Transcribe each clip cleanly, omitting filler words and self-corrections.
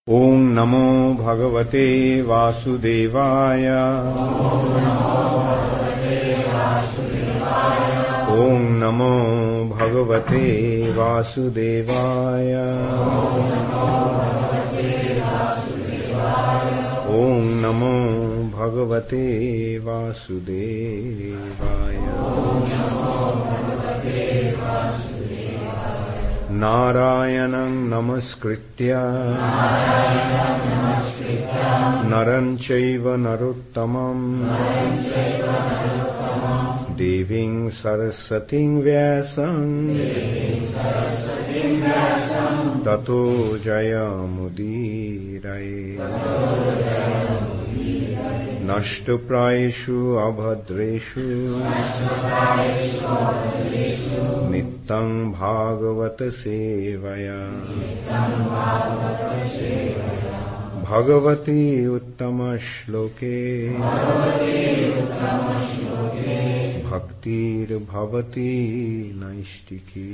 Om Namo Bhagavate Vasudevaya. Om Namo Bhagavate Vasudevaya. Om Namo Bhagavate Vasudevaya. Narayanam Namaskritya Naram Chaiva Narottamam Deving Saraswating Vyasam Tato Jayamudiraye Nashtaprayeshu Abhadreshu Nittang Bhagavata Sevaya Bhagavati Uttama Shloke Bhaktir Bhavati Naistiki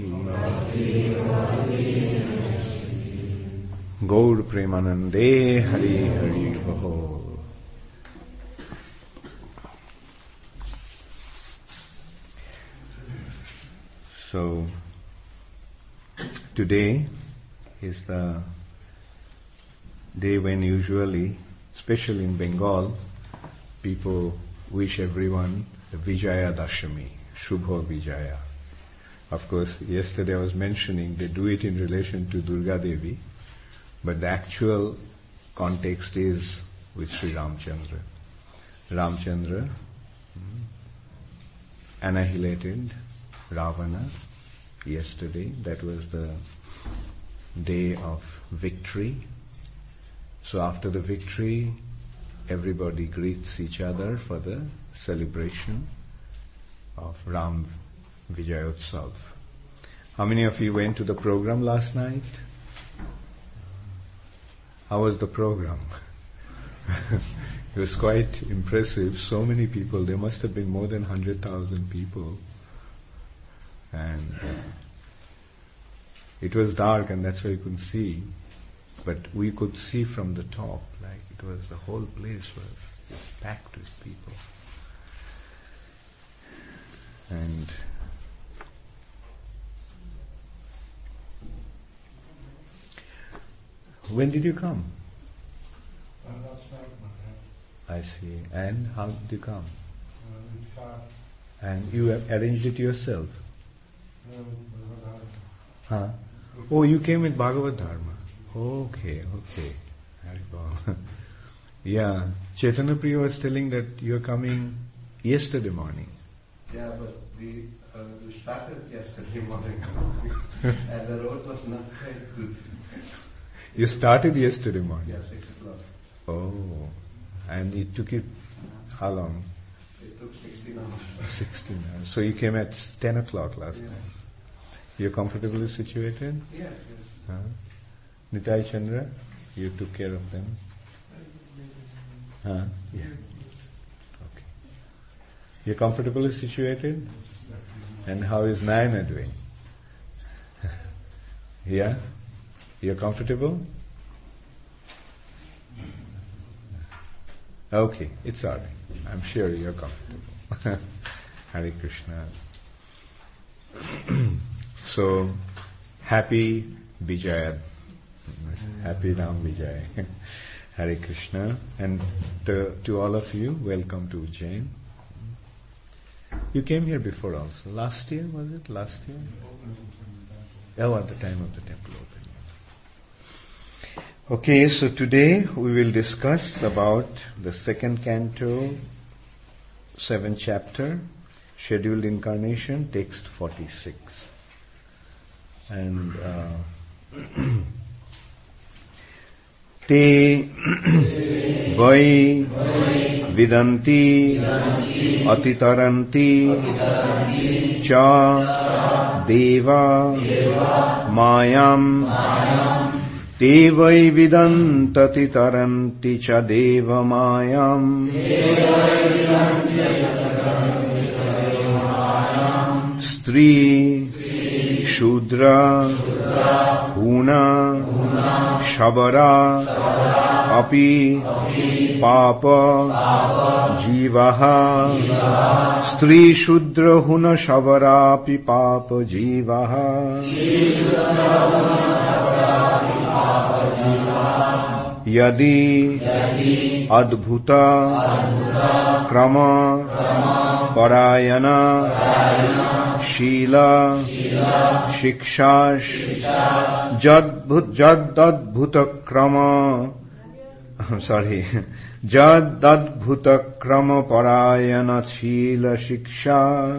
Gaur Premanande Hari Hari Bho. So, today is the day when usually, especially in Bengal, people wish everyone the Vijaya Dashami, Shubha Vijaya. Of course, yesterday I was mentioning they do it in relation to Durga Devi, but the actual context is with Sri Ramchandra. Ramchandra annihilated Ravana yesterday. That was the day of victory. So after the victory, everybody greets each other for the celebration of Ram Vijayotsav. How many of you went to the program last night? How was the program? It was quite impressive. So many people. There must have been more than 100,000 people. And it was dark and that's why you couldn't see. But we could see from the top, like it was, the whole place was just packed with people. And when did you come? I see. And how did you come? And you arranged it yourself? Huh? Oh, you came with Bhagavad Dharma. Okay. Yeah, Chaitanya Priya was telling that you're coming yesterday morning. Yeah, but we started yesterday morning and the road was not very good. You started yesterday morning? Yeah, 6 o'clock. Oh, and it took you how long? It took 16 hours. 16 hours. So you came at 10 o'clock last time. You're comfortably situated? Yes. Nitai Chandra, you took care of them? Yeah. Okay. You're comfortably situated? And how is Nayana doing? Yeah? You're comfortable? Okay, it's alright. I'm sure you're comfortable. Hare Krishna. So, happy Vijaya. Happy Ram Vijay. Hare Krishna. And to all of you, welcome to Ujjain. You came here before also. Last year, was it? Last year? Oh, at the time of the temple opening. Okay, so today we will discuss about the second canto, 7th chapter, Scheduled Incarnation, text 46. And Te vai vidanti atitaranti cha deva mayam te vai vidantati taranti cha deva mayam stri shudra हूना शबरा अपि पाप जीवः स्त्री शूद्र हुन शबरापि पाप जीवः यदि अद्भुत क्रम परायण शील शिक्षा जदद्भुत क्रम जदद्भुत क्रम परायण शील शिक्षा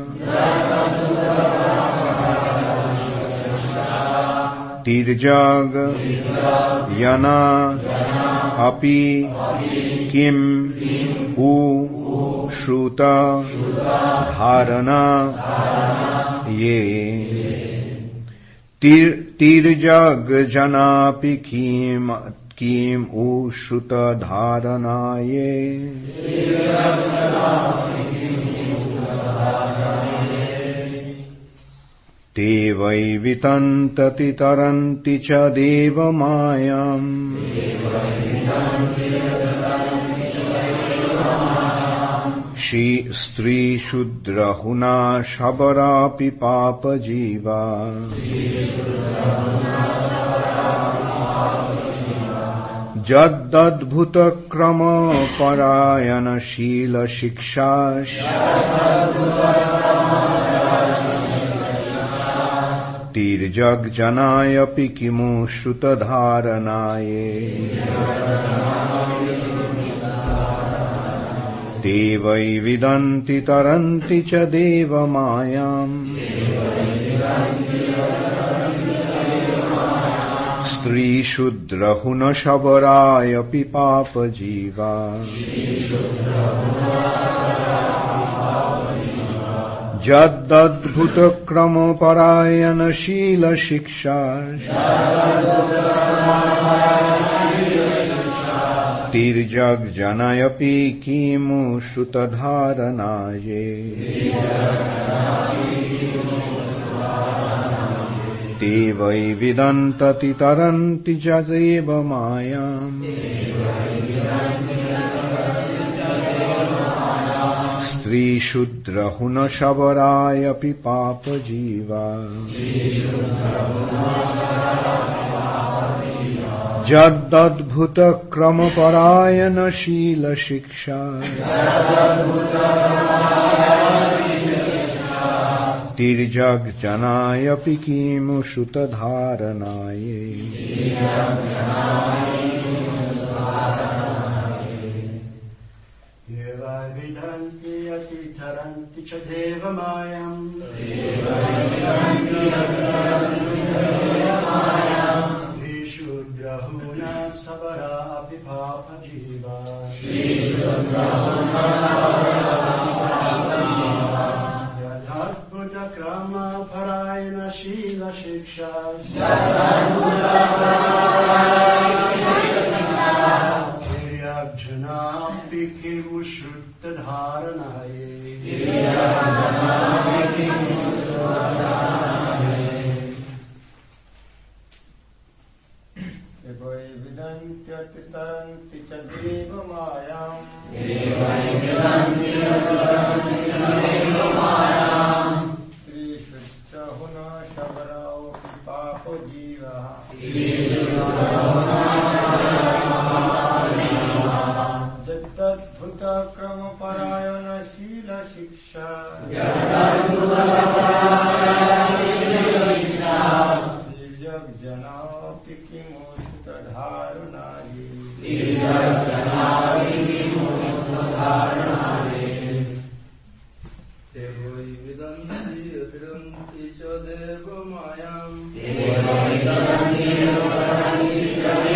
तिर्जग यना अपि किम उ श्रुत धारणा ये तिर्जग जनापि किम उ श्रुत धारणा ये ते वै वितन्तति तरन्ति च देवमायाम् स्त्री शूद्र हुना शबरापि पाप जीवा जदद्भुत क्रम परायण शील शिक्षा तिर्जग जनायपि किमु श्रुत धारणाये ते वै विदन्ति तरन्ति च देवमायाम् स्त्री शूद्र हुन शबरायपि पाप जीवा जदद्भुत क्रम परायण शील शिक्षा तिर्जग जनयपि किमु श्रुत धारणाये ते वै विदन्तति तरन्ति च देवमायाम् स्त्री शूद्र हुन शबरायपि पाप जीवा जदद्भुत क्रम परायण शील शिक्षा तिर्जग जनायपि किमु श्रुत धारणाये तरन्ति च देवमायाम् स्त्री शूद्र हुना शबरापि पाप जीवा यदद्भुत क्रम परायण शील शिक्षा जनापि किमु श्रुत धारणाये तरन्ति च देवमायाम् स्त्री शूद्र हुना शबरापि पाप जीवा जदद्भुत क्रम परायण शील शिक्षा तिर्जग जनापि किमु श्रुत धारणाये ते वै विदन्ति च देवमायाम्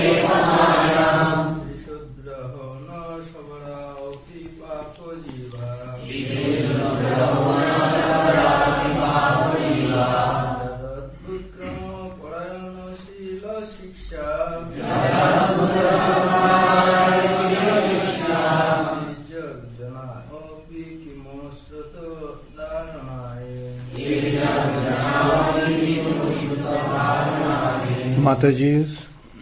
Mataji's.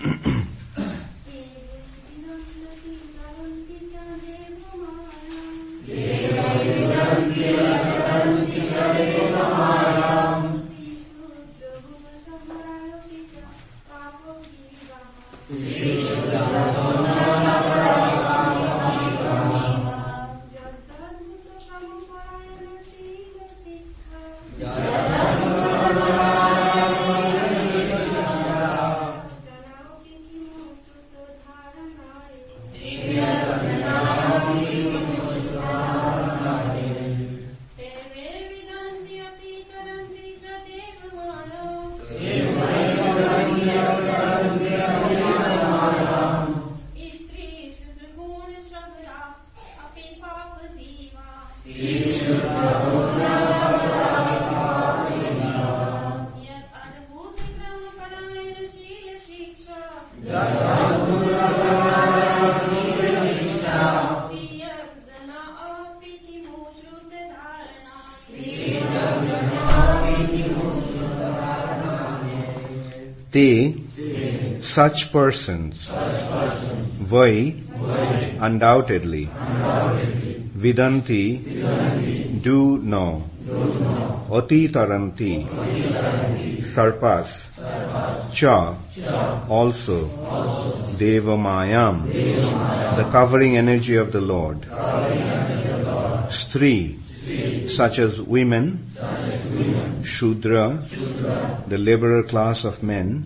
Such persons, vai, undoubtedly, vidanti, do know, oti taranti, surpass, cha, also, devamayam, the covering energy of the Lord, stri, such as women, shudra, the laborer class of men,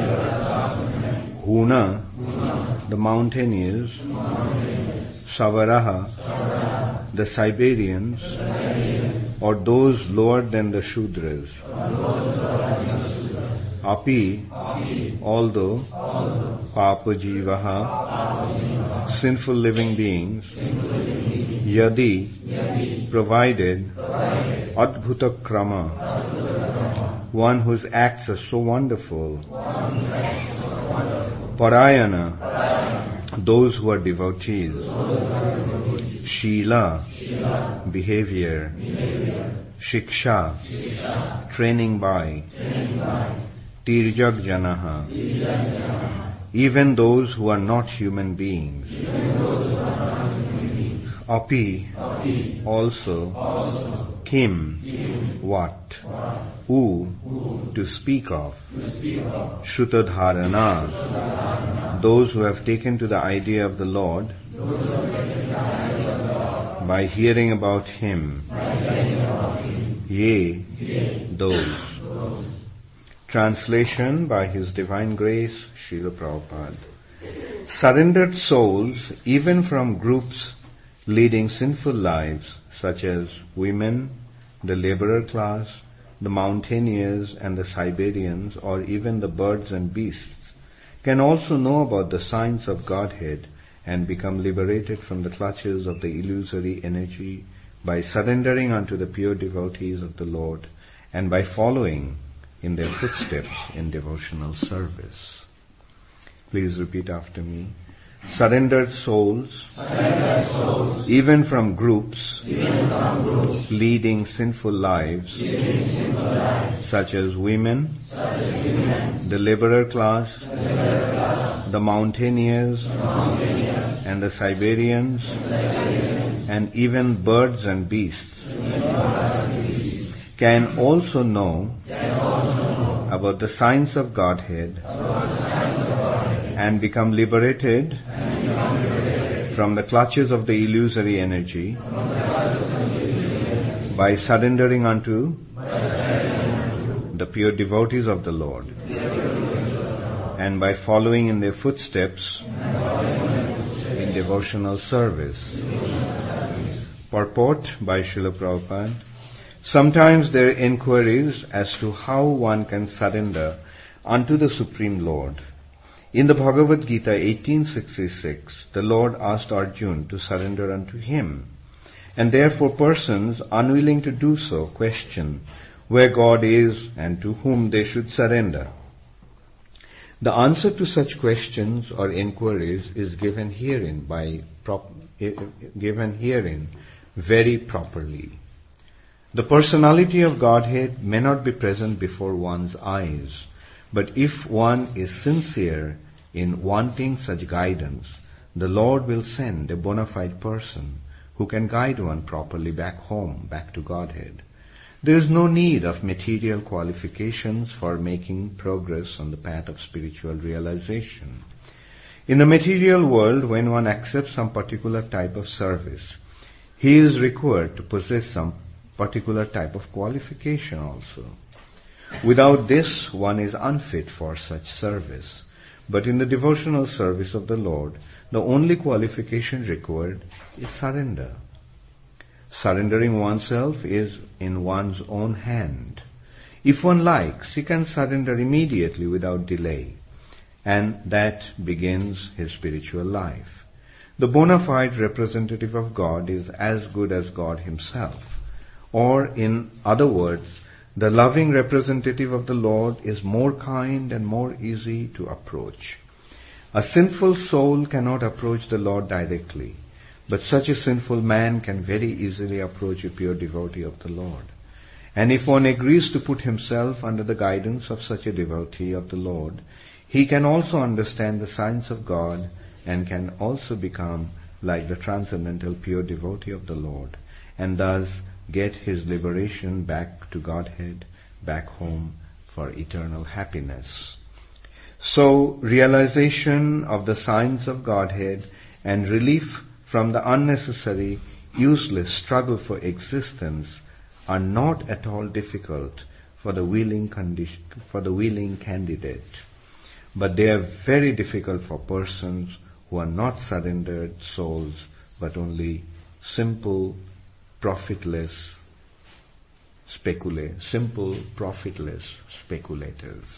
huna, the mountaineers, savaraha, the Siberians, or those lower than the shudras, api, although, papajivaha, sinful living beings, yadi, provided, adbhuta krama, one whose acts are so wonderful, parayana, those who are devotees, shila, behavior, shiksha, training by, tirjak janaha, even those who are not human beings, api, also, kim, what, u, to speak of, shrutadharana, those who have taken to the idea of the Lord by hearing about Him, ye, those. Translation by His Divine Grace, Srila Prabhupada. Surrendered souls, even from groups leading sinful lives, such as women, the laborer class, the mountaineers and the Siberians, or even the birds and beasts, can also know about the signs of Godhead and become liberated from the clutches of the illusory energy by surrendering unto the pure devotees of the Lord and by following in their footsteps in devotional service. Please repeat after me. Surrendered souls, even from groups, leading sinful lives, such as women, the laborer class, the mountaineers, and the Siberians, and even birds and beasts, can also know about the signs of Godhead and become liberated from the clutches of the illusory energy by surrendering unto the pure devotees of the Lord and by following in their footsteps in devotional service. Purport by Srila Prabhupada. Sometimes there are inquiries as to how one can surrender unto the Supreme Lord. In the Bhagavad Gita 1866, the Lord asked Arjuna to surrender unto Him, and therefore persons unwilling to do so question where God is and to whom they should surrender. The answer to such questions or inquiries is given herein very properly. The personality of Godhead may not be present before one's eyes, But if one is sincere in wanting such guidance, the Lord will send a bona fide person who can guide one properly back home, back to Godhead. There is no need of material qualifications for making progress on the path of spiritual realization. In the material world, when one accepts some particular type of service, he is required to possess some particular type of qualification also. Without this, one is unfit for such service. But in the devotional service of the Lord, the only qualification required is surrender. Surrendering oneself is in one's own hand. If one likes, he can surrender immediately without delay, and that begins his spiritual life. The bona fide representative of God is as good as God himself. Or, in other words, the loving representative of the Lord is more kind and more easy to approach. A sinful soul cannot approach the Lord directly, but such a sinful man can very easily approach a pure devotee of the Lord. And if one agrees to put himself under the guidance of such a devotee of the Lord, he can also understand the signs of God and can also become like the transcendental pure devotee of the Lord, and thus get his liberation back to Godhead, back home for eternal happiness. So, realization of the signs of Godhead and relief from the unnecessary, useless struggle for existence are not at all difficult for the willing candidate, but they are very difficult for persons who are not surrendered souls, but only simple, profitless speculators.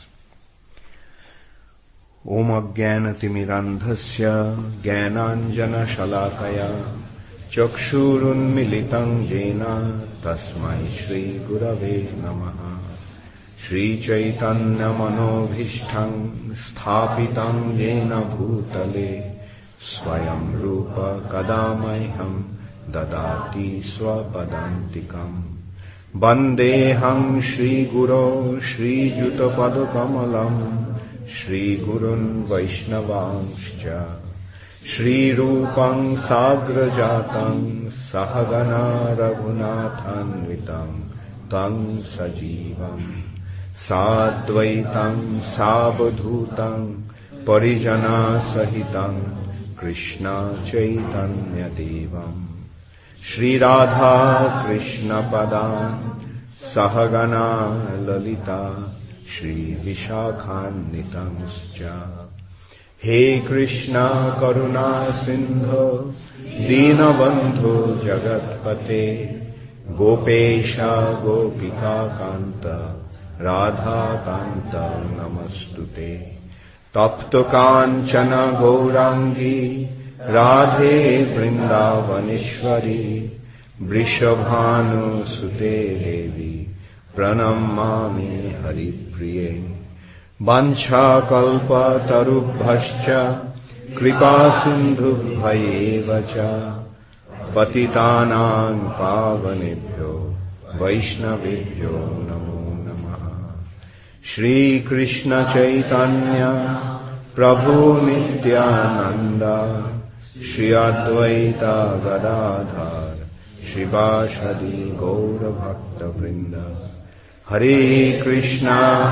Om Ajnanatirmirandhasya Jnananjana Shalakaya Chakshurunmilitam Jena Tasmai Shri Gurave Namaha. Shri Chaitanya Manobhishtham Sthapitam Jena Bhutale Swayam Rupa Kadamayham Dadati Swapadantikam. Vandeham Shri Guru Shri Juta Padakamalam Shri Gurun Vaishnavanscha Shri Rupam Sagrajatam Sahagana Raghunathanvitam Tang Sajivam Sadvaitam Savadhutam Parijana Sahitam Krishna Chaitanya Devam Shri Radha Krishna Padan Sahagana Lalita Shri Vishakhanitanscha. He Krishna Karuna Sindhu Dinabandhu Jagatpate Gopesha Gopika Kanta Radha Kanta Namastute. Tapto Kanchana Gaurangi Radhe Vrindavaneshwari Vrishabhanu Sute Devi Pranamami Haripriye. Vancha kalpa tarubhascha kripa sindhubhayeva patitanang pavanebhyo vaishnavebhyo namo namaha. Shri Krishna Chaitanya Prabhu Nityananda Shri Advaita Gadadhar Shivashadi Gaura Bhakta Vrinda. Hare Krishna,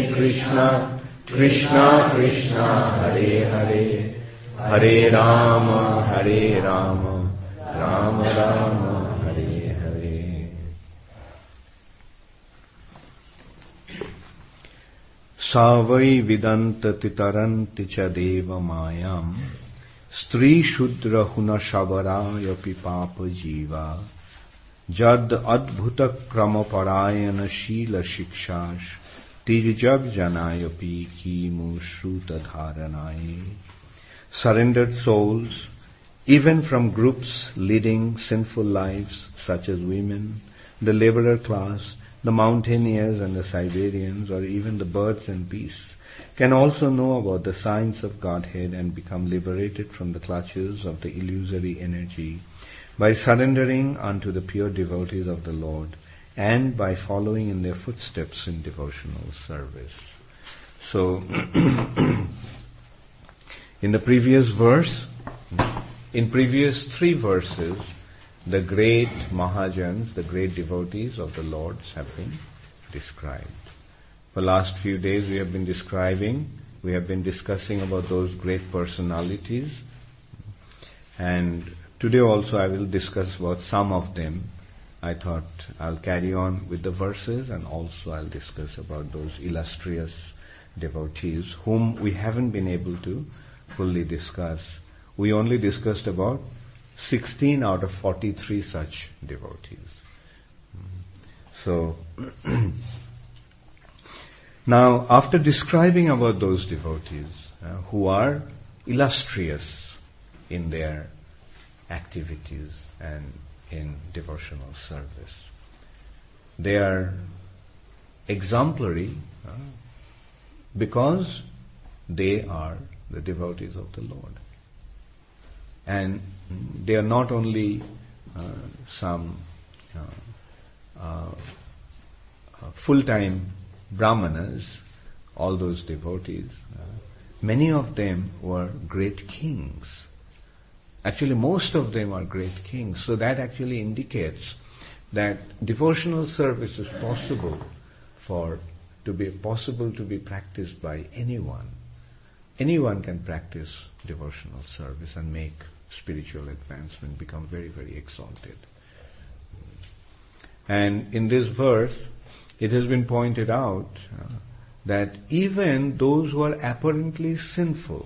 Krishna Krishna, Hare Hare, Hare Rama, Rama Rama, Hare Hare. Savai vidanta titaranti cha deva mayam Stri Shudra Huna Shavaraya Papa Jiva Jad Adbhuta Krama Parayana Shila Shikshash Tirjag Janayapi Kimu Shruta Dharanaye. Surrendered souls, even from groups leading sinful lives such as women, the laborer class, the mountaineers and the Siberians, or even the birds and beasts, can also know about the signs of Godhead and become liberated from the clutches of the illusory energy by surrendering unto the pure devotees of the Lord and by following in their footsteps in devotional service. So, in the previous verse, in previous 3 verses, the great Mahajans, the great devotees of the Lords have been described. For last few days we have been discussing about those great personalities, and today also I will discuss about some of them. I thought I'll carry on with the verses, and also I'll discuss about those illustrious devotees whom we haven't been able to fully discuss. We only discussed about 16 out of 43 such devotees. So, now after describing about those devotees who are illustrious in their activities and in devotional service, they are exemplary because they are the devotees of the Lord. And they are not only some full-time brahmanas, all those devotees. Many of them were great kings. Actually, most of them are great kings. So that actually indicates that devotional service is possible to be practiced by anyone. Anyone can practice devotional service and make spiritual advancement, become very, very exalted. And in this verse, it has been pointed out that even those who are apparently sinful,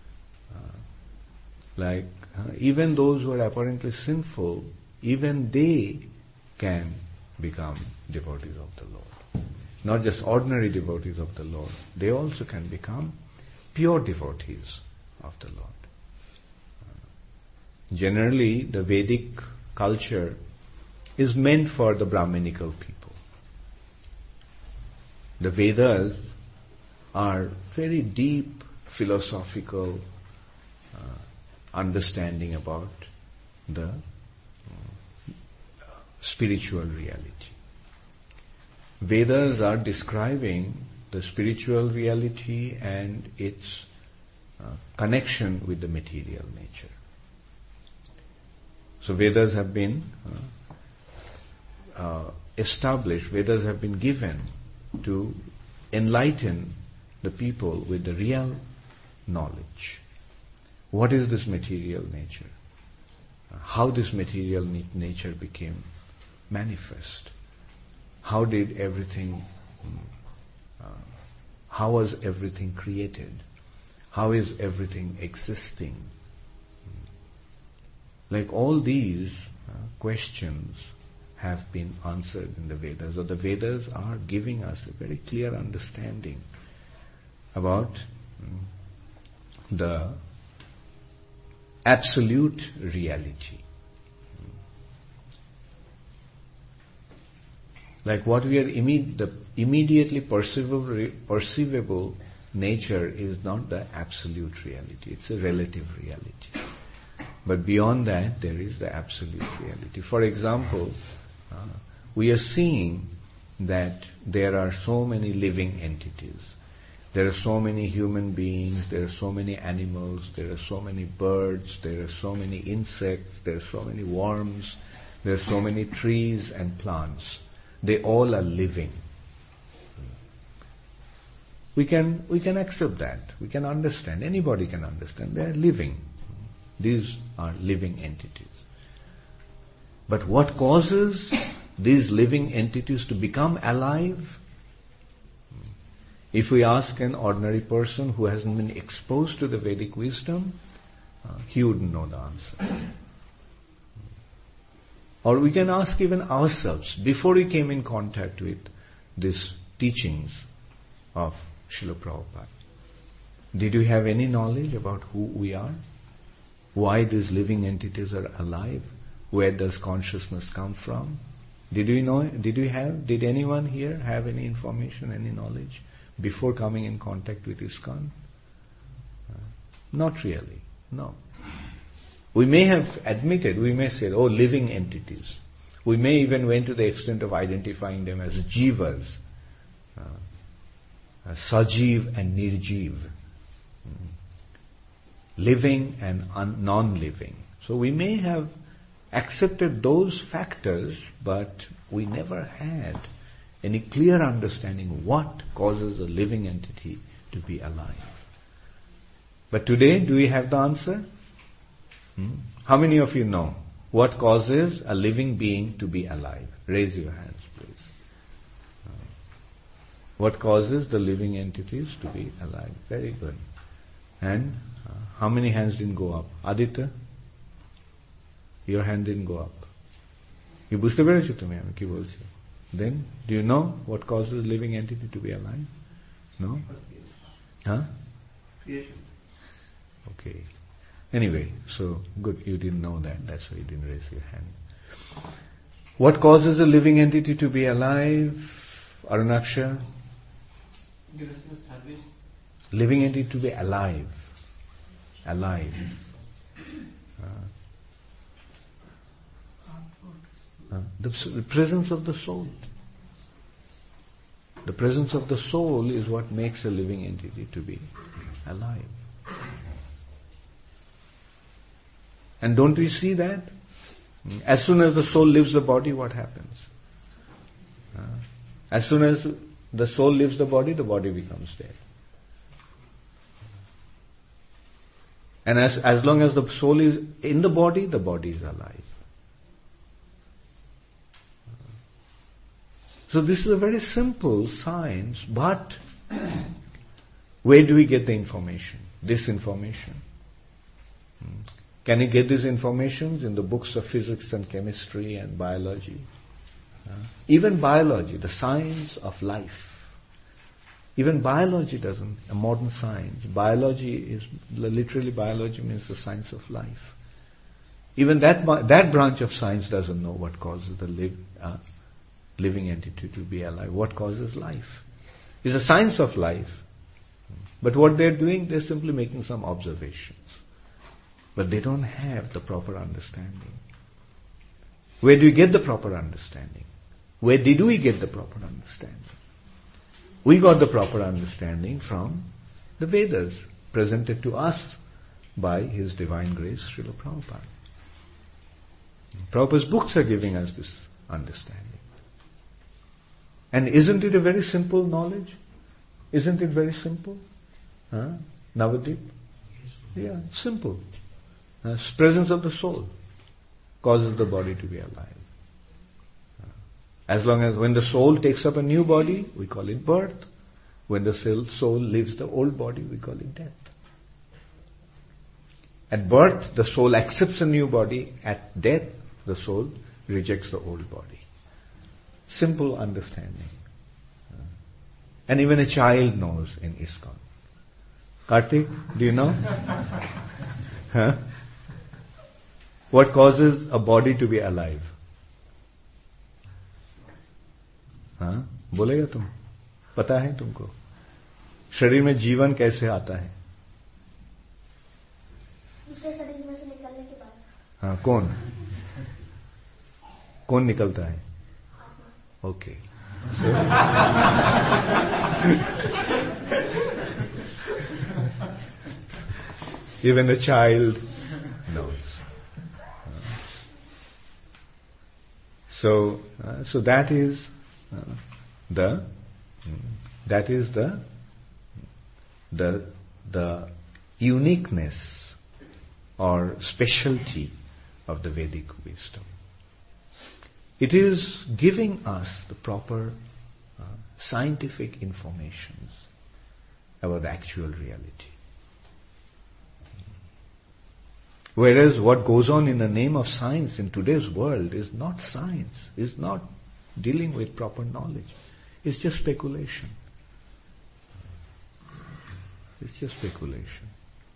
even they can become devotees of the Lord. Not just ordinary devotees of the Lord, they also can become pure devotees of the Lord. Generally, the Vedic culture is meant for the Brahminical people. The Vedas are very deep philosophical understanding about the spiritual reality. Vedas are describing the spiritual reality and its connection with the material nature. So Vedas have been established, Vedas have been given to enlighten the people with the real knowledge. What is this material nature? How this material nature became manifest? How did everything, how was everything created? How is everything existing? Like all these questions have been answered in the Vedas, or the Vedas are giving us a very clear understanding about the absolute reality. Like what we are the immediately perceivable nature is not the absolute reality, it's a relative reality. But beyond that, there is the absolute reality. For example, we are seeing that there are so many living entities. There are so many human beings, there are so many animals, there are so many birds, there are so many insects, there are so many worms, there are so many trees and plants. They all are living. We can accept that. We can understand. Anybody can understand. They are living. These are living entities. But what causes these living entities to become alive? If we ask an ordinary person who hasn't been exposed to the Vedic wisdom, he wouldn't know the answer. Or we can ask even ourselves, before we came in contact with these teachings of Srila Prabhupada, did we have any knowledge about who we are? Why these living entities are alive? Where does consciousness come from? Did anyone here have any information, any knowledge before coming in contact with ISKCON? Not really, no. We may have admitted, we may say, living entities. We may even went to the extent of identifying them as jivas. Sajiv and Nirjiv, living and non-living. So we may have accepted those factors, but we never had any clear understanding what causes a living entity to be alive. But today, do we have the answer? How many of you know what causes a living being to be alive? Raise your hands, please. What causes the living entities to be alive? Very good. And how many hands didn't go up? Aditya? Your hand didn't go up. You বুঝতে পেরেছো তুমি আমি কি বলছি? Then, do you know what causes a living entity to be alive? No? Huh? Creation. Okay. Anyway, so good, you didn't know that. That's why you didn't raise your hand. What causes a living entity to be alive? Arunaksha? Living entity to be alive. Alive. The presence of the soul. The presence of the soul is what makes a living entity to be alive. And don't we see that? As soon as the soul leaves the body, what happens? As soon as the soul leaves the body becomes dead. And as long as the soul is in the body is alive. So this is a very simple science, but where do we get the information? This information. Can you get these informations in the books of physics and chemistry and biology? Even biology, the science of life. Even biology doesn't, a modern science. Biology is, literally biology means the science of life. Even that branch of science doesn't know what causes the living entity to be alive. What causes life? It's a science of life. But what they're doing, they're simply making some observations. But they don't have the proper understanding. Where do you get the proper understanding? Where did we get the proper understanding? We got the proper understanding from the Vedas, presented to us by His Divine Grace, Srila Prabhupada. Prabhupada's books are giving us this understanding. And isn't it a very simple knowledge? Isn't it very simple? Navadip? Yeah, simple. Presence of the soul causes the body to be alive. As long as when the soul takes up a new body, we call it birth. When the soul leaves the old body, we call it death. At birth, the soul accepts a new body. At death, the soul rejects the old body. Simple understanding. And even a child knows in ISKCON. Kartik, do you know? What causes a body to be alive? बोलेगा तुम? पता है तुमको? शरीर में जीवन कैसे आता है? दूसरे शरीर में से निकलने के बाद. हाँ, कौन निकलता है? Okay. So, even a child knows. So that is the uniqueness or specialty of the Vedic wisdom. It is giving us the proper scientific informations about the actual reality. Whereas what goes on in the name of science in today's world is not science, is not dealing with proper knowledge. It's just speculation. It's just speculation.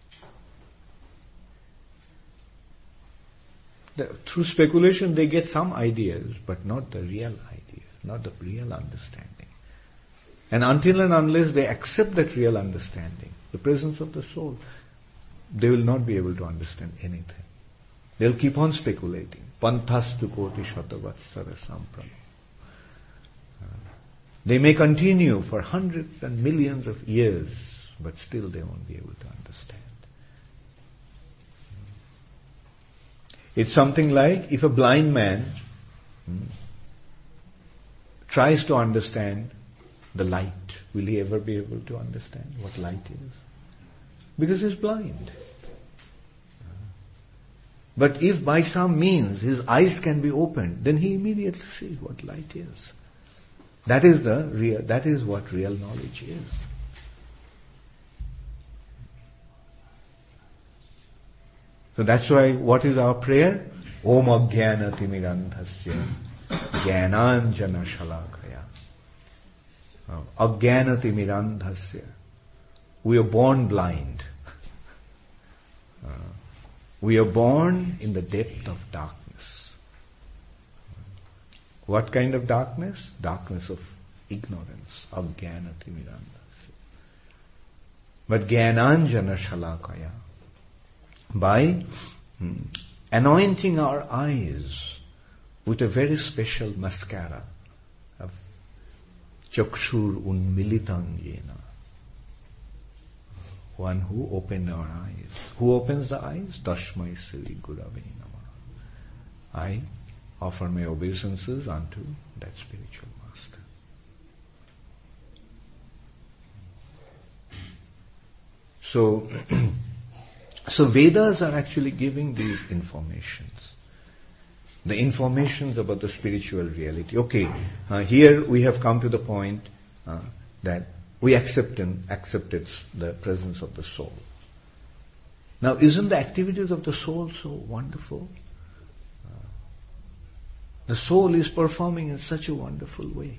Through speculation they get some ideas, but not the real ideas, not the real understanding. And until and unless they accept that real understanding, the presence of the soul, they will not be able to understand anything. They'll keep on speculating. Panthastu koti shatavatsara sampram. They may continue for hundreds and millions of years, but still they won't be able to understand. It's something like if a blind man tries to understand the light, will he ever be able to understand what light is? Because he's blind. But if by some means his eyes can be opened, then he immediately sees what light is. That is what real knowledge is. So that's why, what is our prayer? Om Ajnana Timirandhasya Jnananjana Shalakaya. Ajnana Timirandhasya. We are born blind. We are born in the depth of darkness. What kind of darkness? Darkness of ignorance. Ajnana Timirandhasya. But Jnananjana Shalakaya, by anointing our eyes with a very special mascara of Chakshur Unmilitam Yena. One who opened our eyes. Who opens the eyes? Tasmai Sri Gurave Namah. I offer my obeisances unto that spiritual master. So Vedas are actually giving these informations. The informations about the spiritual reality. Okay, here we have come to the point that we accepted the presence of the soul. Now, isn't the activities of the soul so wonderful? The soul is performing in such a wonderful way.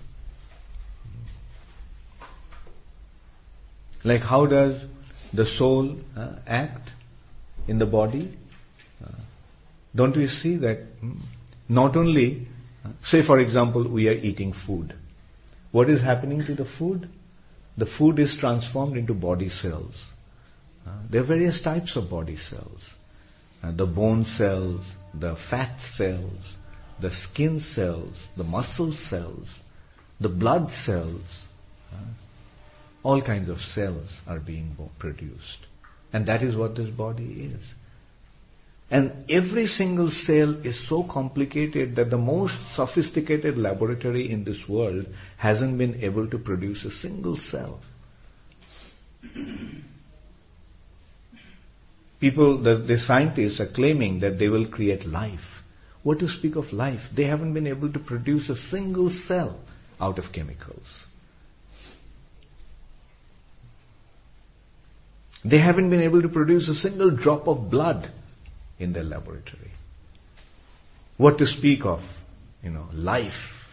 Like how does the soul act in the body? Don't we see that not only, say for example, we are eating food. What is happening to the food? The food is transformed into body cells. There are various types of body cells. The bone cells, the fat cells, the skin cells, the muscle cells, the blood cells. All kinds of cells are being produced. And that is what this body is. And every single cell is so complicated that the most sophisticated laboratory in this world hasn't been able to produce a single cell. The scientists are claiming that they will create life. What to speak of life? They haven't been able to produce a single cell out of chemicals. They haven't been able to produce a single drop of blood in their laboratory. What to speak of, life.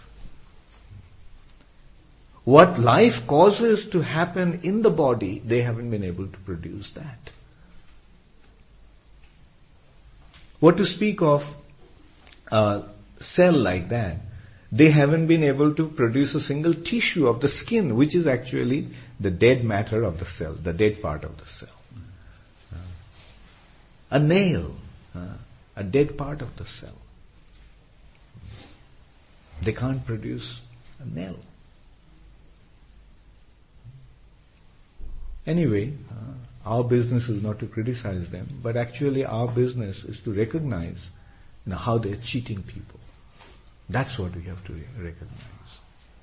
What life causes to happen in the body, they haven't been able to produce that. What to speak of a cell like that? They haven't been able to produce a single tissue of the skin, which is actually the dead matter of the cell, the dead part of the cell. A nail, a dead part of the cell. They can't produce a nail. Anyway, our business is not to criticize them, but actually our business is to recognize how they're cheating people. That's what we have to recognize.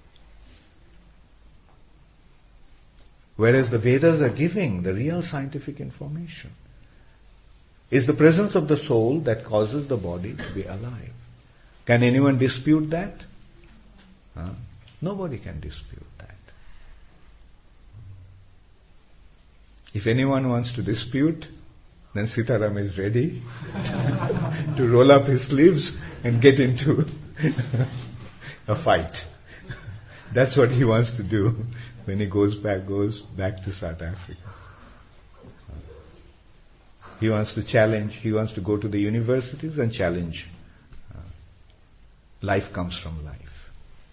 Whereas the Vedas are giving the real scientific information. It's the presence of the soul that causes the body to be alive. Can anyone dispute that? Nobody can dispute that. If anyone wants to dispute, then Sitaram is ready to roll up his sleeves and get into a fight. That's what he wants to do when he goes back to South Africa. He wants to challenge, he wants to go to the universities and challenge. Life comes from life.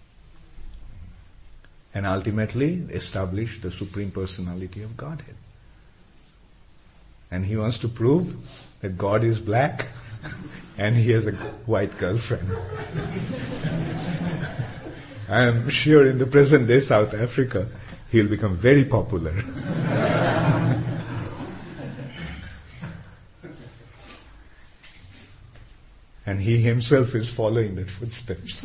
And ultimately establish the Supreme Personality of Godhead. And he wants to prove that God is black and he has a white girlfriend. I am sure in the present day South Africa, he will become very popular. And he himself is following that footsteps.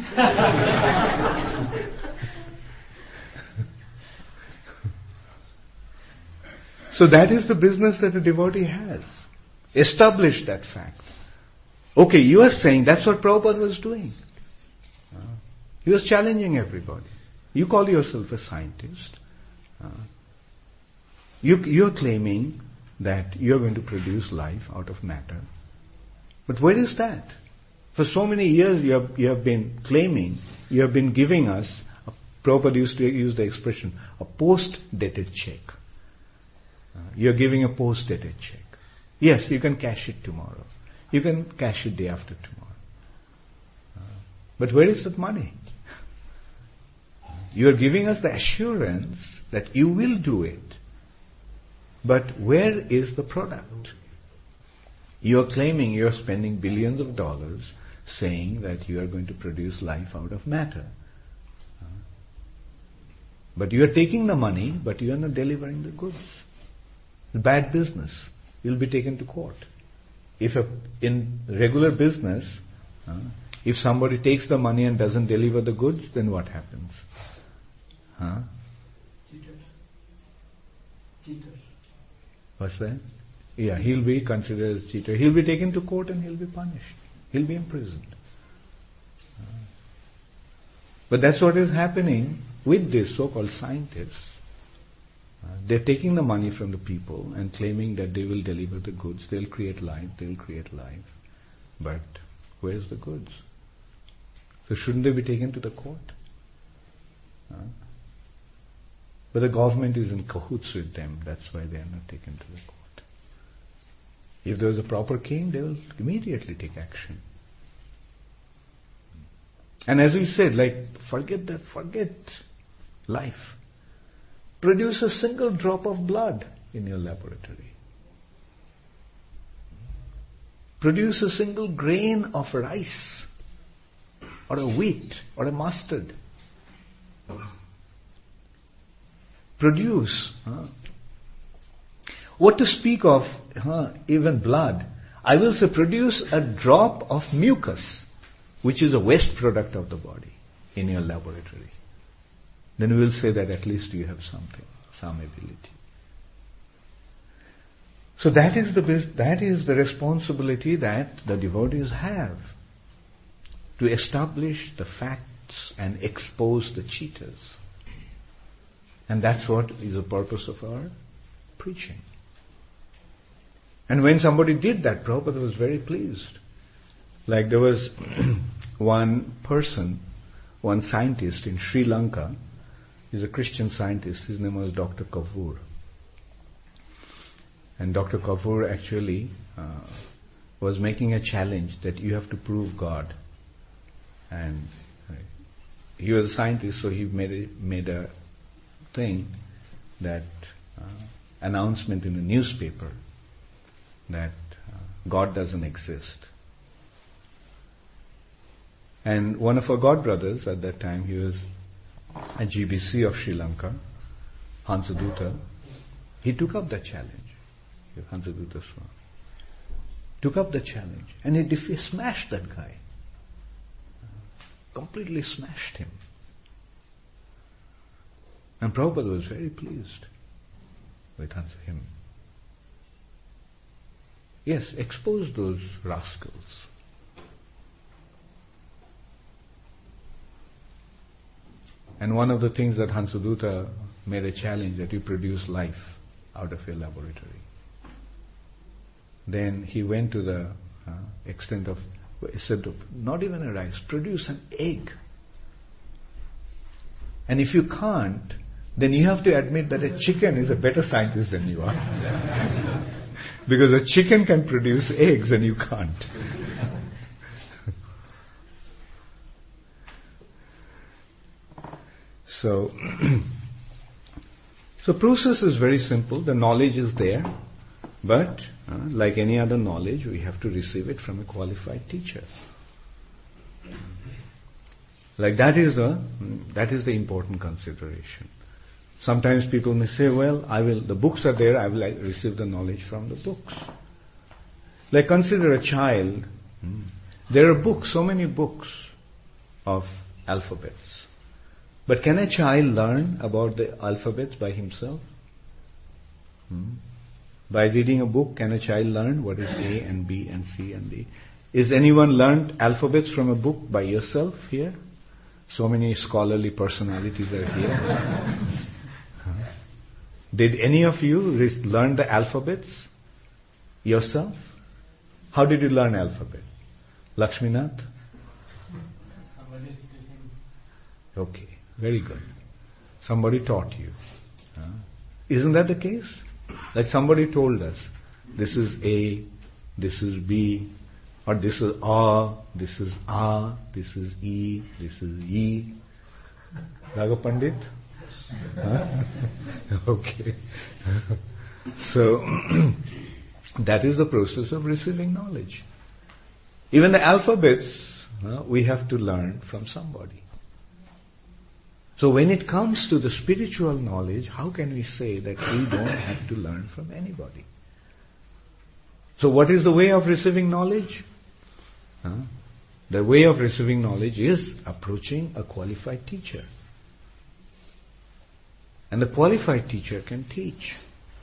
So that is the business that a devotee has. Establish that fact. Okay, you are saying that's what Prabhupada was doing. He was challenging everybody. You call yourself a scientist. You are claiming that you are going to produce life out of matter. But where is that? For so many years you have been claiming, you have been giving us, Prabhupada used to use the expression, a post-dated check. You are giving a post-dated check. Yes, you can cash it tomorrow. You can cash it day after tomorrow. But where is that money? You are giving us the assurance that you will do it. But where is the product? You are claiming you are spending billions of dollars saying that you are going to produce life out of matter. But you are taking the money, but you are not delivering the goods. Bad business. You'll be taken to court. In regular business, if somebody takes the money and doesn't deliver the goods, then what happens? Cheaters. What's that? Yeah, he'll be considered as cheater. He'll be taken to court and he'll be punished. He'll be imprisoned. But that's what is happening with these so-called scientists. They're taking the money from the people and claiming that they will deliver the goods. They'll create life. But where's the goods? So shouldn't they be taken to the court? But the government is in cahoots with them. That's why they are not taken to the court. If there was a proper king, they will immediately take action. And as we said, forget life. Produce a single drop of blood in your laboratory. Produce a single grain of rice, or a wheat, or a mustard. Produce. What to speak of even blood? I will say produce a drop of mucus, which is a waste product of the body, in your laboratory. Then we will say that at least you have something, some ability. So that is the responsibility that the devotees have, to establish the facts and expose the cheaters. And that's what is the purpose of our preaching. And when somebody did that, Prabhupada was very pleased. Like there was one scientist in Sri Lanka. He's a Christian scientist. His name was Dr. Kavur. And Dr. Kavur actually was making a challenge that you have to prove God. And he was a scientist, so he made a thing that announcement in the newspaper that God doesn't exist. And one of our godbrothers at that time, he was a GBC of Sri Lanka, Hansadutta, he took up the challenge. Hansadutta Swami took up the challenge and he smashed that guy. Completely smashed him. And Prabhupada was very pleased with him. Yes, expose those rascals. And one of the things that Hansadutta made a challenge, that you produce life out of your laboratory. Then he went to the extent of, instead of not even a rice, produce an egg. And if you can't, then you have to admit that a chicken is a better scientist than you are. Because a chicken can produce eggs and you can't. So process is very simple. The knowledge is there, but like any other knowledge, we have to receive it from a qualified teacher. Like that is the important consideration. Sometimes people may say, well, the books are there, I will receive the knowledge from the books. Like consider a child, there are books, so many books of alphabets. But can a child learn about the alphabets by himself? By reading a book, can a child learn what is A and B and C and D? Is anyone learned alphabets from a book by yourself here? So many scholarly personalities are here. Did any of you learn the alphabets yourself? How did you learn alphabet? Lakshminath? Somebody is teaching. Okay, very good. Somebody taught you. Isn't that the case? Like somebody told us, this is A, this is B, or this is A, this is A, this is E, this is E. Raghav Pandit? Huh? Okay. So, that is the process of receiving knowledge. Even the alphabets, we have to learn from somebody. So when it comes to the spiritual knowledge, how can we say that we don't have to learn from anybody? So what is the way of receiving knowledge? The way of receiving knowledge is approaching a qualified teacher. And the qualified teacher can teach.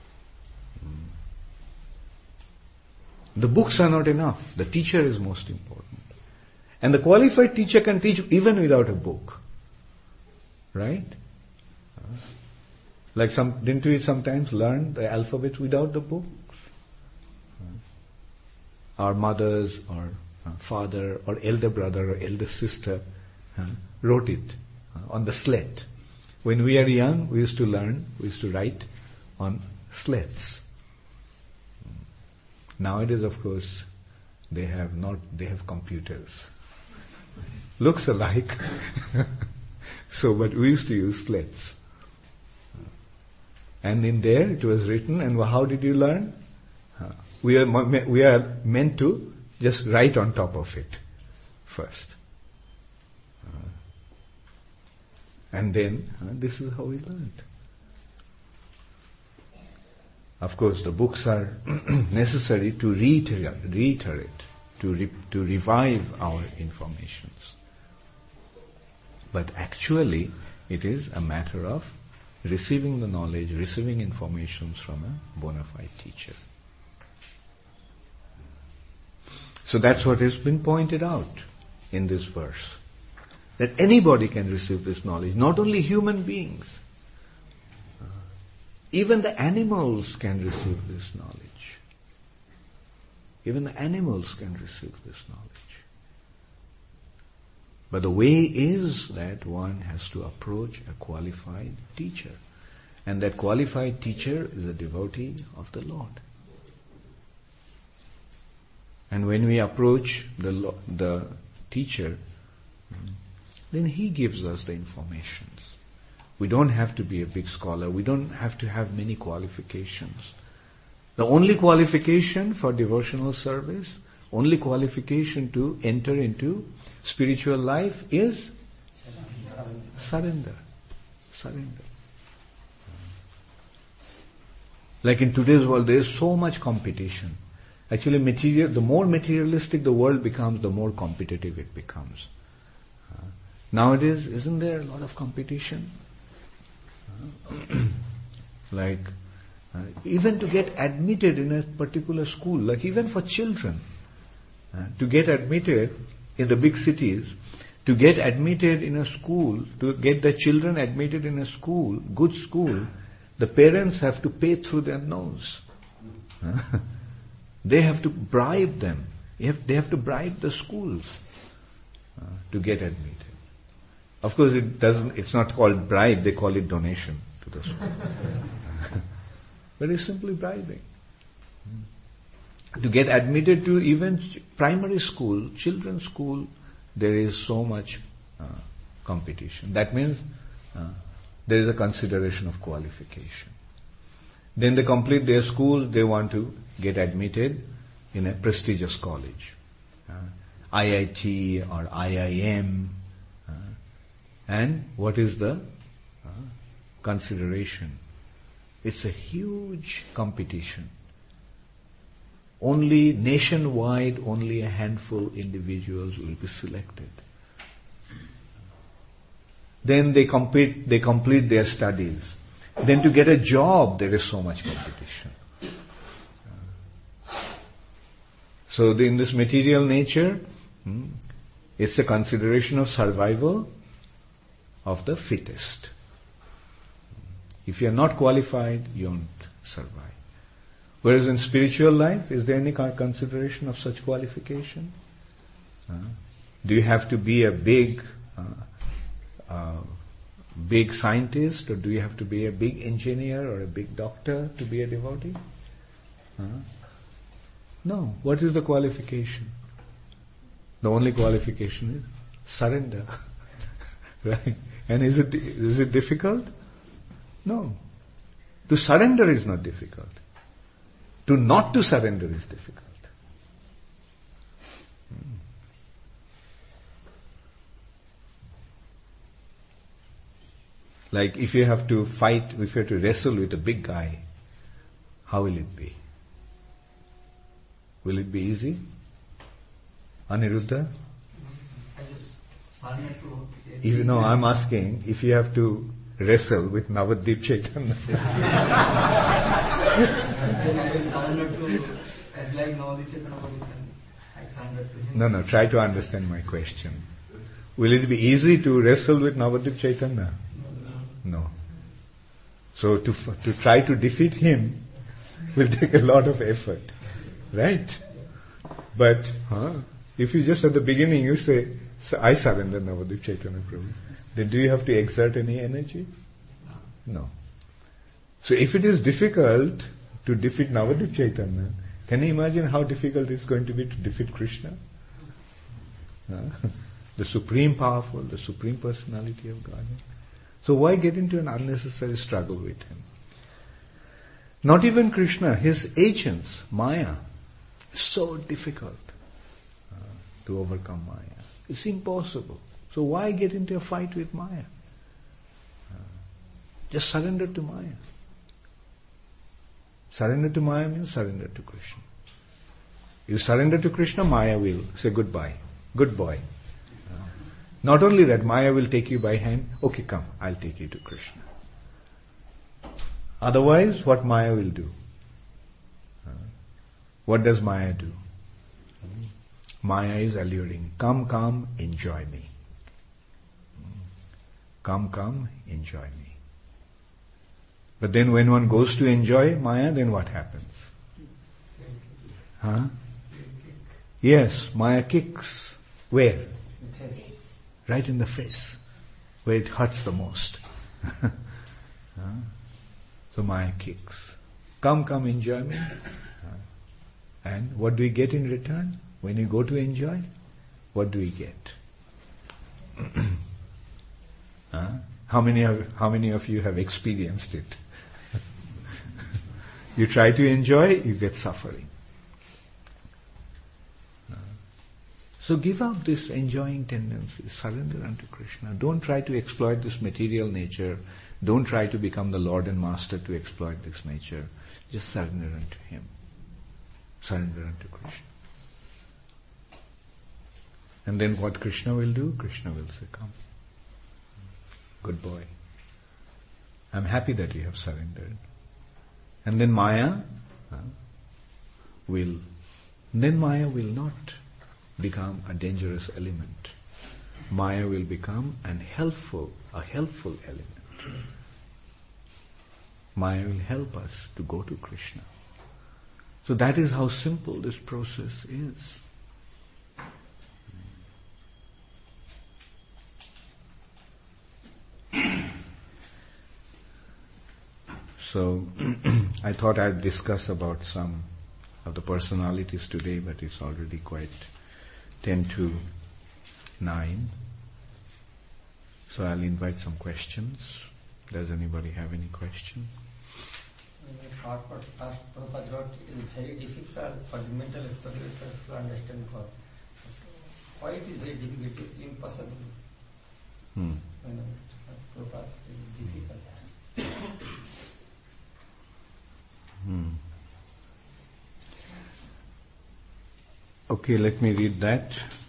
The books are not enough. The teacher is most important. And the qualified teacher can teach even without a book. Right? Like didn't we sometimes learn the alphabet without the books? Our mothers or father or elder brother or elder sister wrote it on the slate. When we are young, we used to write on slates. Nowadays, of course, they have computers. Looks alike. But we used to use slates. And in there it was written, and how did you learn? We are meant to just write on top of it first. And then, this is how we learned. Of course, the books are necessary to reiterate, to revive our informations. But actually, it is a matter of receiving the knowledge, receiving informations from a bona fide teacher. So that's what has been pointed out in this verse. That anybody can receive this knowledge, not only human beings. Even the animals can receive this knowledge. Even the animals can receive this knowledge. But the way is that one has to approach a qualified teacher. And that qualified teacher is a devotee of the Lord. And when we approach the teacher, then he gives us the informations. We don't have to be a big scholar. We don't have to have many qualifications. The only qualification for devotional service, only qualification to enter into spiritual life is surrender. Surrender. Like in today's world, there is so much competition. Actually, the more materialistic the world becomes, the more competitive it becomes. Nowadays, isn't there a lot of competition? Even to get admitted in a particular school, like even for children, to get admitted in the big cities, to get admitted in a school, to get the children admitted in a school, good school, the parents have to pay through their nose. They have to bribe them. They have to bribe the schools to get admitted. Of course, it's not called bribe, they call it donation to the school. But it's simply bribing. To get admitted to even primary school, children's school, there is so much competition. That means there is a consideration of qualification. Then they complete their school, they want to get admitted in a prestigious college. IIT or IIM, And what is the consideration? It's a huge competition. Only nationwide, only a handful individuals will be selected. Then they complete their studies. Then to get a job, there is so much competition. So in this material nature, it's a consideration of survival of the fittest. If you are not qualified, you won't survive. Whereas in spiritual life, is there any consideration of such qualification? Do you have to be a big scientist, or do you have to be a big engineer or a big doctor to be a devotee? No. What is the qualification? The only qualification is surrender. Right? And is it difficult? No. To surrender is not difficult. To not to surrender is difficult. Like if you have to fight, if you have to wrestle with a big guy, how will it be? Will it be easy? Aniruddha? I just surrender to... I'm asking, if you have to wrestle with Navadvip Chaitanya. Then I will surrender to, as like Navadvip Chaitanya, I surrender to him. No, try to understand my question. Will it be easy to wrestle with Navadvip Chaitanya? No. So to try to defeat him will take a lot of effort. Right? But if you just at the beginning you say, I surrender Navadvip Chaitanya Prabhu, then do you have to exert any energy? No. So if it is difficult to defeat Navadvip Chaitanya, can you imagine how difficult it's going to be to defeat Krishna? The supreme powerful, the supreme personality of Godhead. So why get into an unnecessary struggle with him? Not even Krishna, his agents, Maya, so difficult to overcome Maya. It's impossible. So why get into a fight with Maya? Just surrender to Maya. Surrender to Maya means surrender to Krishna. You surrender to Krishna, Maya will say goodbye. Good boy. Not only that, Maya will take you by hand. Okay, come, I'll take you to Krishna. Otherwise, what Maya will do? What does Maya do? Maya is alluring. Come, enjoy me. Come, enjoy me. But then when one goes to enjoy Maya, then what happens? Yes, Maya kicks. Where? Right in the face, where it hurts the most. So Maya kicks. Come, enjoy me. And what do we get in return? When you go to enjoy, what do we get? How many of you have experienced it? You try to enjoy, you get suffering. So give up this enjoying tendency, surrender unto Krishna. Don't try to exploit this material nature. Don't try to become the Lord and Master to exploit this nature. Just surrender unto Him. Surrender unto Krishna. And then what Krishna will do? Krishna will say, come. Good boy. I'm happy that you have surrendered. And then Maya will not become a dangerous element. Maya will become a helpful element. Maya will help us to go to Krishna. So that is how simple this process is. So I thought I'd discuss about some of the personalities today, but it's already quite 10 to 9. So I'll invite some questions. Does anybody have any question? Prabhupada wrote, it is very difficult for the mental speculator to understand God. Why it is very difficult? It is impossible. Prabhupada is difficult. Okay, let me read that.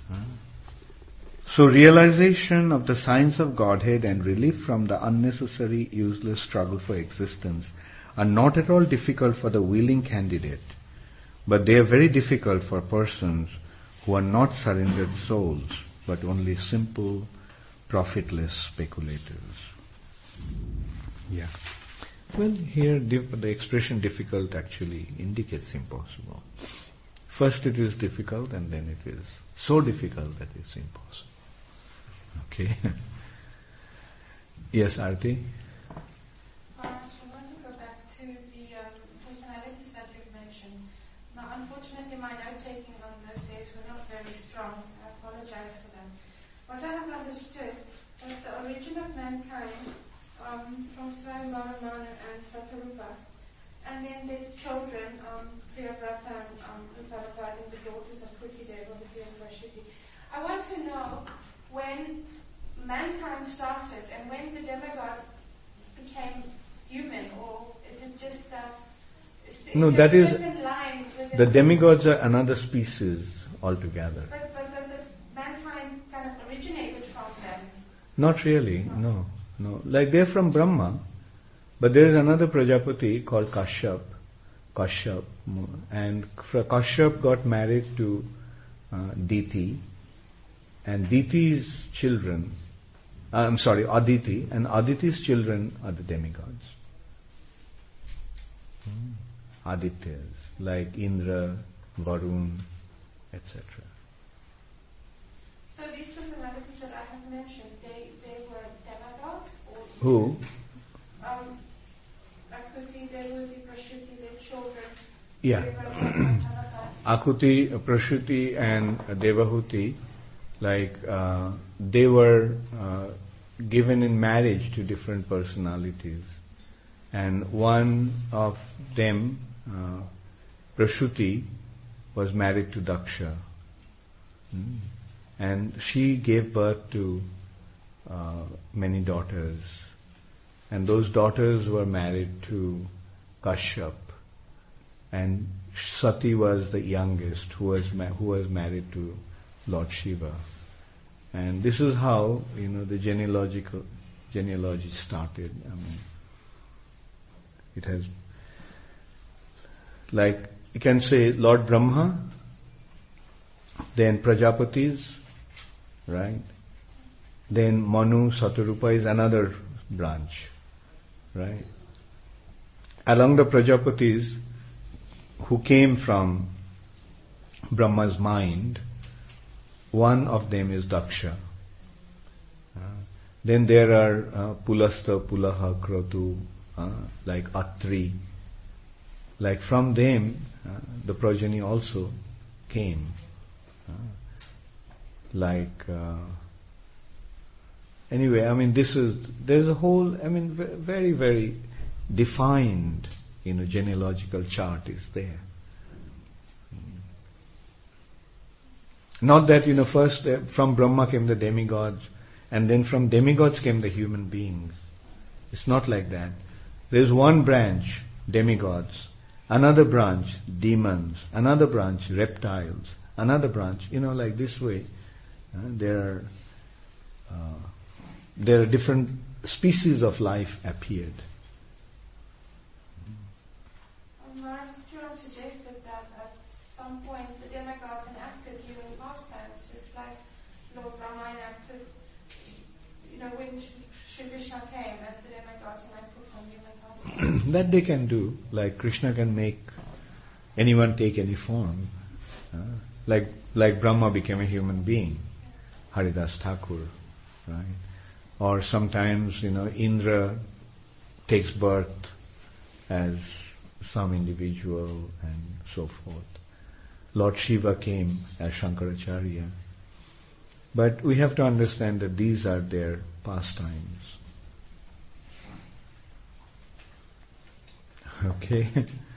So realization of the science of Godhead and relief from the unnecessary, useless struggle for existence are not at all difficult for the willing candidate, but they are very difficult for persons who are not surrendered souls, but only simple, profitless speculators. Yeah. Well, here the expression difficult actually indicates impossible. First it is difficult and then it is so difficult that it's impossible. Okay. Yes, Arti? I want to go back to the personalities that you've mentioned. Now, unfortunately, my note-taking on those days were not very strong. I apologize for that. What I have understood is the origin of mankind from Swayambhava Manu and Satarupa. And then there's children, Priyavrata and Uttarapad, and the daughters of Kuti, Devavati and Vashuti. I want to know when mankind started and when the demigods became human, or is it just that? No, that is, line the demigods are another species altogether. But the mankind kind of originated from them. Not really, no. Like they're from Brahma, but there is another Prajapati called Kashyap, and Kashyap got married to Diti, and Diti's children, Aditi, and Aditi's children are the demigods. Adityas, like Indra, Varun, etc. So these personalities that I have mentioned, they were demigods? Or Who? Akuti, Devavati, Prashuti, their children. Yeah. Akuti, Prashuti and Devahuti, like they were given in marriage to different personalities. And one of them, Prashuti, was married to Daksha. And she gave birth to many daughters. And those daughters were married to Kashyap. And Sati was the youngest, who was married to Lord Shiva. And this is how, the genealogy started. I mean, it has, like, you can say Lord Brahma, then Prajapatis, right? Then Manu, Satarupa is another branch, right? Along the Prajapatis, who came from Brahma's mind, one of them is Daksha. Then there are Pulasta, Pulaha, Kratu, like Atri. Like from them, the progeny also came. Anyway, I mean, there's a whole, very, very defined, genealogical chart is there. Not that, first from Brahma came the demigods, and then from demigods came the human beings. It's not like that. There's one branch, demigods, another branch, demons, another branch, reptiles, another branch, like this way. There are different species of life appeared. Maharaj Stuart suggested that at some point the demigods enacted human pastimes, just like Lord Brahma enacted, when Shri Krishna came and the demigods enacted some human pastimes. That they can do. Like Krishna can make anyone take any form. Like Brahma became a human being, Haridas Thakur, right? Or sometimes, Indra takes birth as some individual and so forth. Lord Shiva came as Shankaracharya. But we have to understand that these are their pastimes. Okay?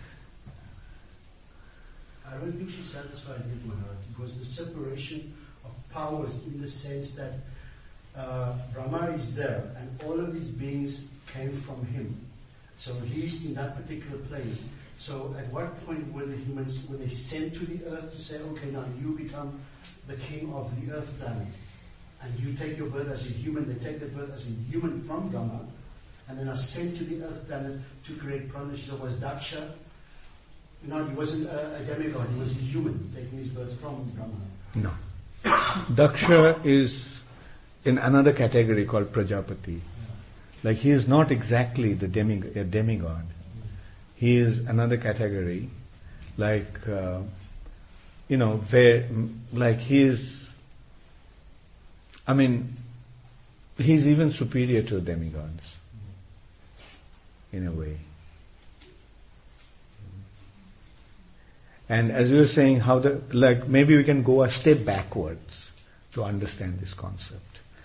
I don't think she's satisfied with Maharaj. It was the separation of powers in the sense that Brahma is there, and all of these beings came from him. So he's in that particular plane. So at what point were the humans, were they sent to the earth to say, okay, now you become the king of the earth planet, and you take your birth as a human, they take their birth as a human from Brahma, and then are sent to the earth planet to create Prana. So was Daksha, no, he wasn't a demigod, he was a human, taking his birth from Brahma. No. Daksha is in another category called Prajapati. Like he is not exactly the demigod. He is another category, like, where, like he is, he's even superior to demigods, in a way. And as you were saying, maybe we can go a step backwards to understand this concept.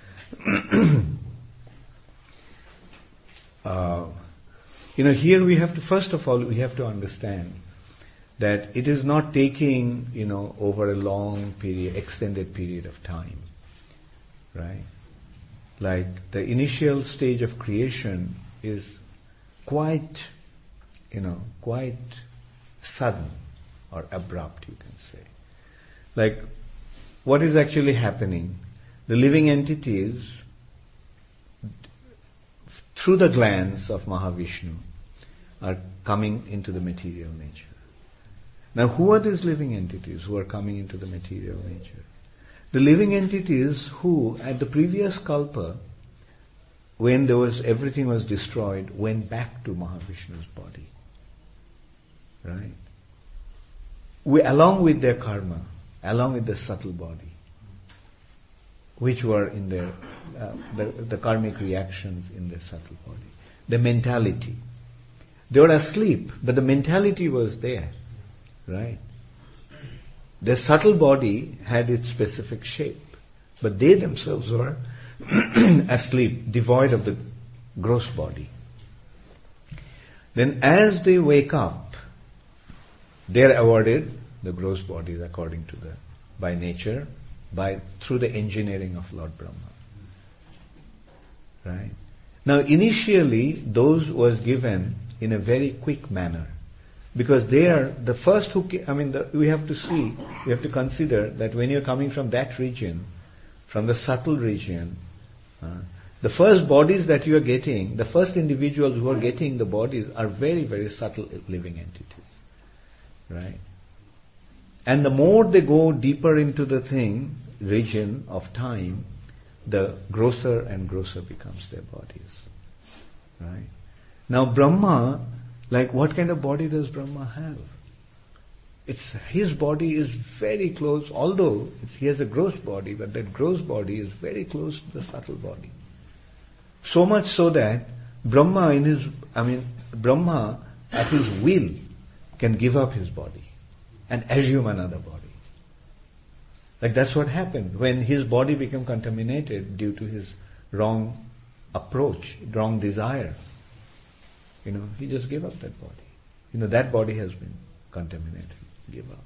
Here we have to, first of all, we have to understand that it is not taking, over a long period, extended period of time, right? Like the initial stage of creation is quite sudden or abrupt, you can say. Like, what is actually happening? The living entities, through the glands of Mahavishnu, are coming into the material nature. Now, who are these living entities who are coming into the material nature? The living entities who, at the previous kalpa, when everything was destroyed, went back to Mahavishnu's body. Right? Along with their karma, along with the subtle body, which were in their, the karmic reactions in their subtle body. The mentality. They were asleep, but the mentality was there, right? Their subtle body had its specific shape, but they themselves were asleep, devoid of the gross body. Then as they wake up, they are awarded the gross bodies according to by nature, through the engineering of Lord Brahma. Right? Now initially, those was given in a very quick manner, because they are the first who, we have to consider that when you're coming from that region, from the subtle region, the first bodies that you are getting, the first individuals who are getting the bodies are very, very subtle living entities. Right? And the more they go deeper into the region of time, the grosser and grosser becomes their bodies. Right? Now Brahma, what kind of body does Brahma have? His body is very close, although he has a gross body, but that gross body is very close to the subtle body. So much so that Brahma at his will can give up his body and assume another body. That's what happened when his body became contaminated due to his wrong approach, wrong desire. He just gave up that body. That body has been contaminated. Give up.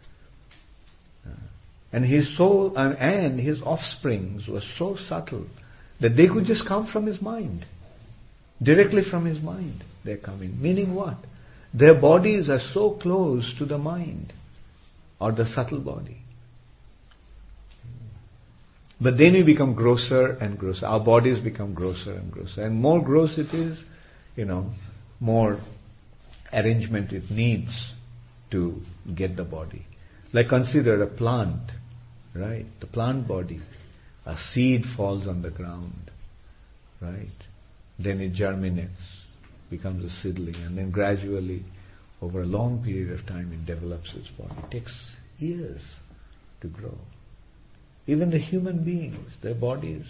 And his soul and his offsprings were so subtle that they could just come from his mind. Directly from his mind they're coming. Meaning what? Their bodies are so close to the mind or the subtle body. But then we become grosser and grosser. Our bodies become grosser and grosser. And more gross it is, more arrangement it needs to get the body. Consider a plant, right? The plant body. A seed falls on the ground, right? Then it germinates, becomes a seedling, and then gradually, over a long period of time, it develops its body. It takes years to grow. Even the human beings, their bodies,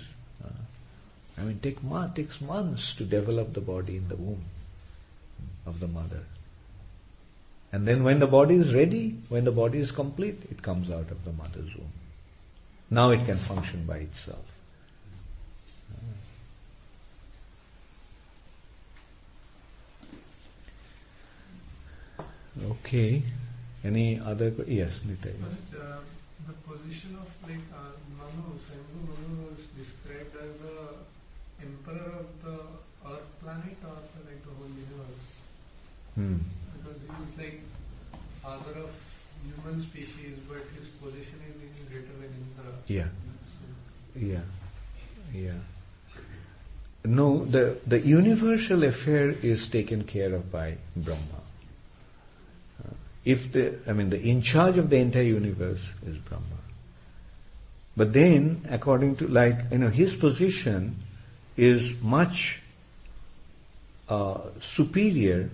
takes months to develop the body in the womb of the mother. And then when the body is ready, when the body is complete, it comes out of the mother's womb. Now it can function by itself. Okay. Any other? Yes, Nitai. But the position of Manu, Swayambhu Manu is described as the emperor of the Earth planet or like the whole universe. Because he is like father of human species, but his position is even greater than Indra. Yeah. No, the universal affair is taken care of by Brahma. The in charge of the entire universe is Brahma. But then, according to his position is much superior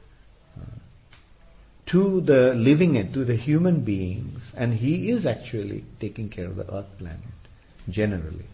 to the living, to the human beings, and he is actually taking care of the earth planet, generally.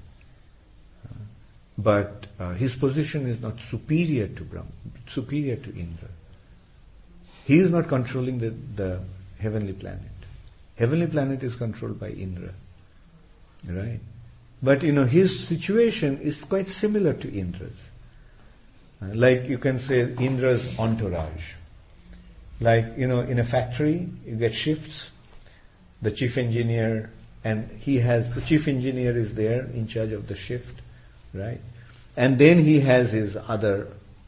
But his position is not superior to Brahma, superior to Indra. He is not controlling the heavenly planet. Heavenly planet is controlled by Indra. Right? But his situation is quite similar to Indra's. Like you can say Indra's entourage. Like, in a factory, you get shifts. The chief engineer, the chief engineer is there in charge of the shift, right? And then he has his other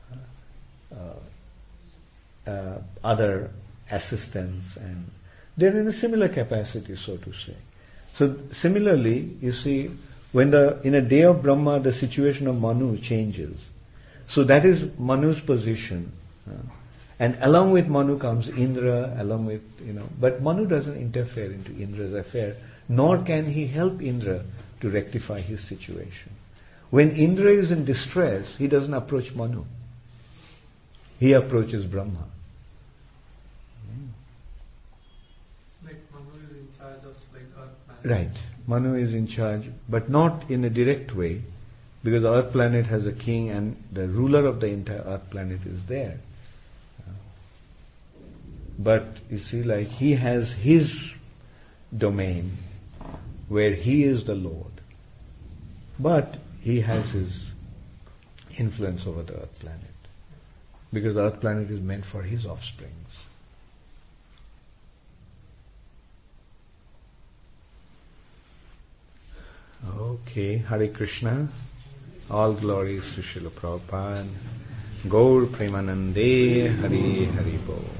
assistants, and they're in a similar capacity, so to say. So similarly, you see, when in a day of Brahma, the situation of Manu changes. So that is Manu's position. And along with Manu comes Indra, but Manu doesn't interfere into Indra's affair, nor can he help Indra to rectify his situation. When Indra is in distress, he doesn't approach Manu. He approaches Brahma. Like Manu is in charge of Earth planet. Right. Manu is in charge, but not in a direct way, because the Earth planet has a king and the ruler of the entire Earth planet is there. But you see, he has his domain where he is the Lord. But he has his influence over the Earth planet, because the Earth planet is meant for his offsprings. Okay, Hare Krishna. All glories to Srila Prabhupada. Gaur Premanande, Hari Hari Bol.